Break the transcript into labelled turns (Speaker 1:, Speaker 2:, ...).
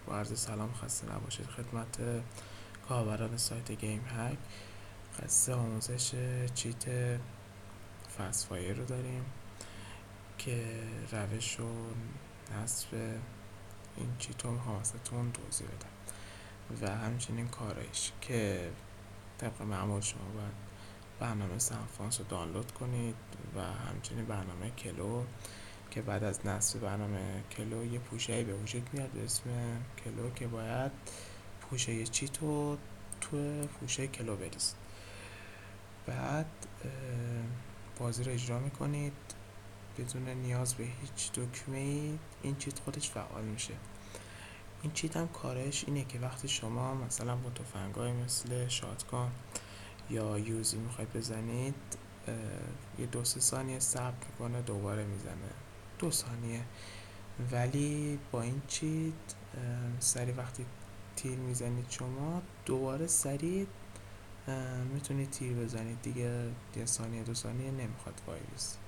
Speaker 1: با عرض سلام، خسته نباشید خدمت کاربران سایت گیم هک. قصد آموزش چیت فست فایر رو داریم که روش و نصب این چیت رو میخوام ازتون توضیح بدم و همچنین کارش که طبق معمول شما باید برنامه سنفانس رو دانلود کنید و همچنین برنامه کلو که بعد از نصب برنامه کلو یه پوشه‌ای به وجود میاد به اسم کلو که باید پوشه چیت رو تو پوشه کلو بریزید. بعد بازی رو اجرا میکنید بدون نیاز به هیچ دکمه‌ای. این چیت خودش فعال میشه. این چیت هم کارش اینه که وقتی شما مثلا با تفنگ‌های مثل شاتگان یا یوزی میخواید بزنید، یه 2-3 ثانیه صبر میکنه دوباره میزنه 2 ثانیه. ولی با این چیت سریع وقتی تیر میزنید شما دوباره سریع میتونید تیر بزنید دیگه. 1 ثانیه 2 ثانیه نمیخواد وایس.